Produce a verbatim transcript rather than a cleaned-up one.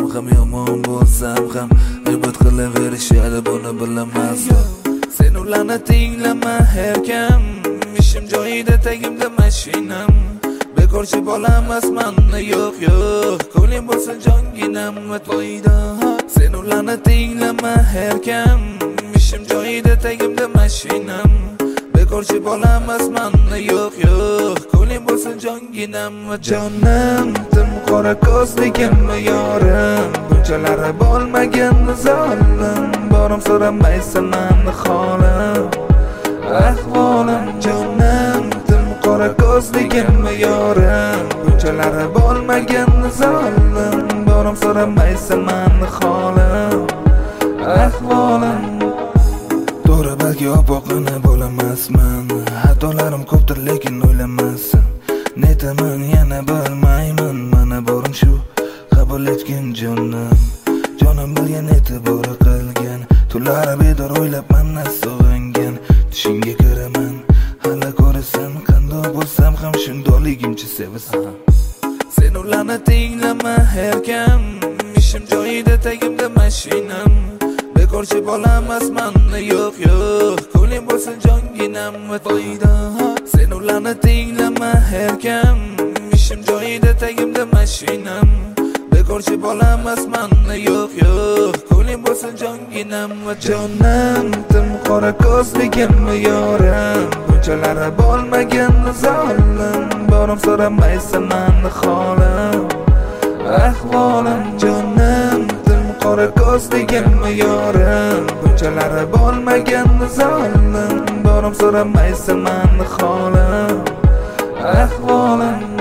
bo'lsam ham yomon bo'lsam ham g'iybat qilaverishadi, buni bilamasdim. Sen ularni tinglama herkam, ishim joyida, tagimda mashinam. Bekorchi bolamasman, yo'q yo'q, ko'nglim bo'lsin jonginam va to'yda. Sen ularni tinglama herkam, ishim joyida, tagimda mashinam. Bekorchi bolamasman, yo'q yo'q, ko'nglim bo'lsin jonginam va jonim. Tim qora ko'zligimmi yorim, bunchalari bo'lmagan zolim. Borim so'ramaysan mani holim, ahvolim jonim. Tim qora ko'zligimmi yorim, bunchalari bo'lmagan zolim. Borim so'ramaysan mani holim, ahvolim. To'g'ri, balki opoqini bo'lamasman, xatolarim ko'pdir lekin o'ylamassan. Netaman yana bilmayman, mana borim shu, qabul etgin jonim. Jonim bilgan, e'tibori qilgan, tunlari bedor o'ylab mandan sog'ingan. Tushingga kiraman, hali ko'rasan, qandoq bo'lsam ham shundoqligimcha sevasan. Sen ularni tinglama herkam, ishim joyida, tagimda mashinam. Bekorchi bolamasman, yo'q yo'q, ko'nglim bo'lsin jonginam va to'yda. Sen ularni tinglama herkam, ishim joyida, tagimda mashinam. Bekorchi bolamasman, yo'q yo'q, ko'nglim bo'lsin jonginam va jonim. Tim qora ko'zligimmi yorim, bunchalari bo'lmagan zolim. Borim so'ramaysan mani holim, ahvolim jonim. Qora ko'zligimmi yorim, bunchalari bo'lmagan zolim. Borim so'ramaysan mani holim, ahvolim.